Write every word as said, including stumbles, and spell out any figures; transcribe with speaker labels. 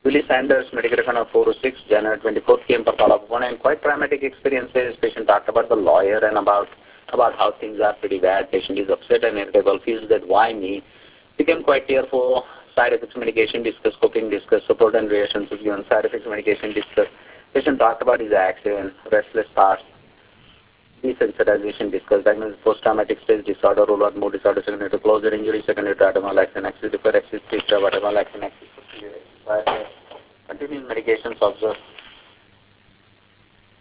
Speaker 1: Willie Sanders, medical record of four oh six, January twenty-fourth, came for follow-up one and quite traumatic experiences. Patient talked about the lawyer and about about how things are pretty bad. Patient is upset and irritable, feels that why me? Became quite tearful. Side effects medication discussed, coping discussed, support and reassurances given. Side effects medication discussed. Patient talked about his accident, restless thoughts, desensitization discussed, diagnosis post-traumatic stress disorder, rule out mood disorder, secondary to closure injury, secondary to abdominal axis, axis, defer axis, abdominal axis, axis, continuing medications observed.